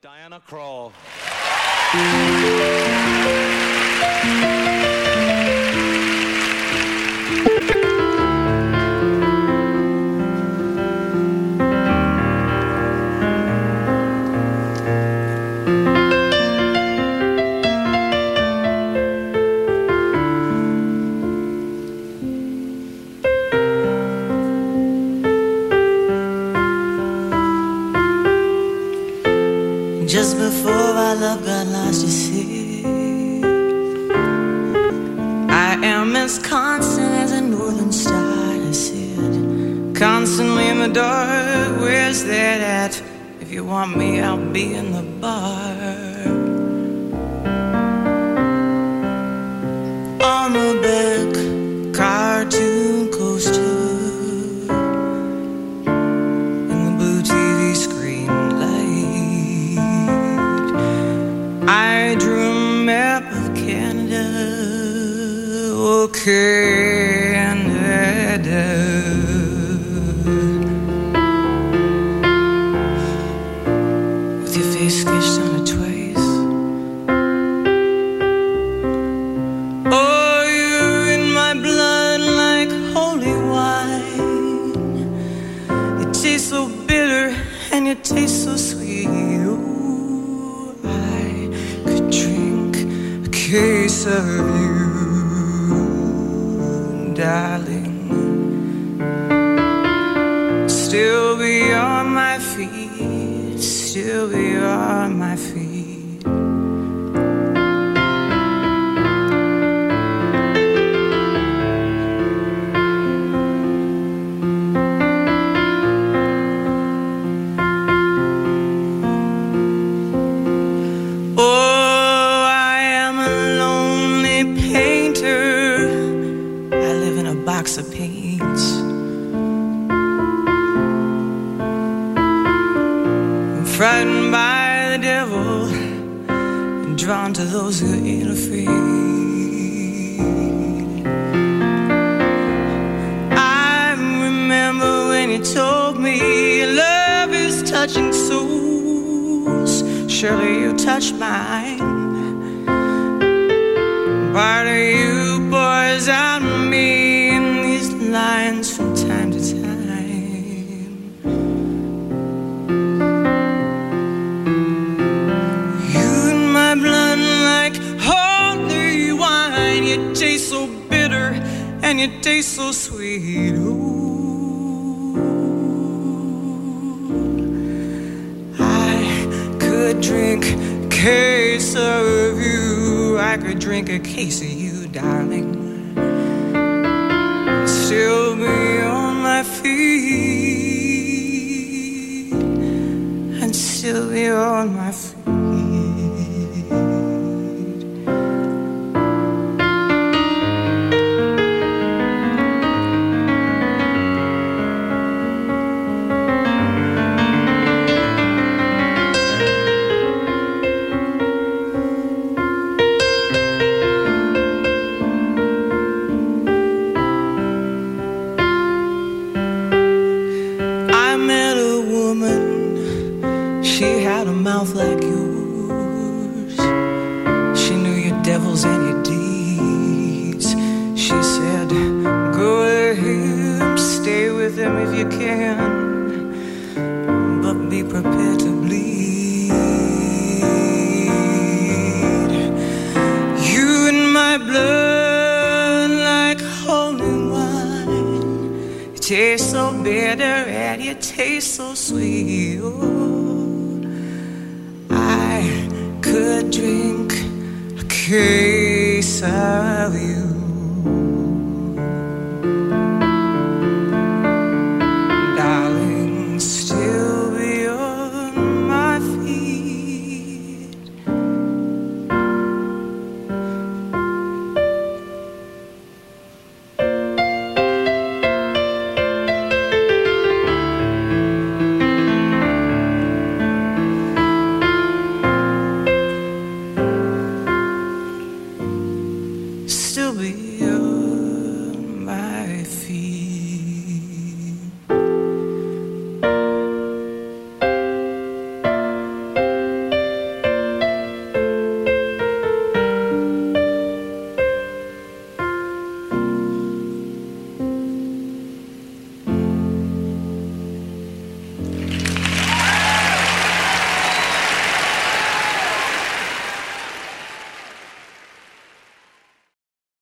Diana Krall. Just before our love got lost, you see, I am as constant as a northern star. I said, constantly in the dark, where's that at? If you want me, I'll be in the bar. On the back cartoon coaster, I drew a map of Canada, oh Canada. With your face sketched on it twice. Oh, you're in my blood like holy wine. You taste so bitter and you taste so sweet. Case of you, darling. Still be on my feet, still be on my feet. Of paints, I'm frightened by the devil and drawn to those who ain't afraid. I remember when you told me love is touching souls. Surely you touched mine. Part of you pours out of me lines from time to time. You in my blood like holy wine. You taste so bitter and you taste so sweet. Ooh, I could drink a case of you. I could drink a case of you, darling. Still be on my feet and still be on my feet. Mouth like yours. She knew your devils and your deeds. She said, go ahead, stay with them if you can, but be prepared to bleed. You in my blood like holy wine. You taste so bitter and you taste so sweet. Oh, could drink a case of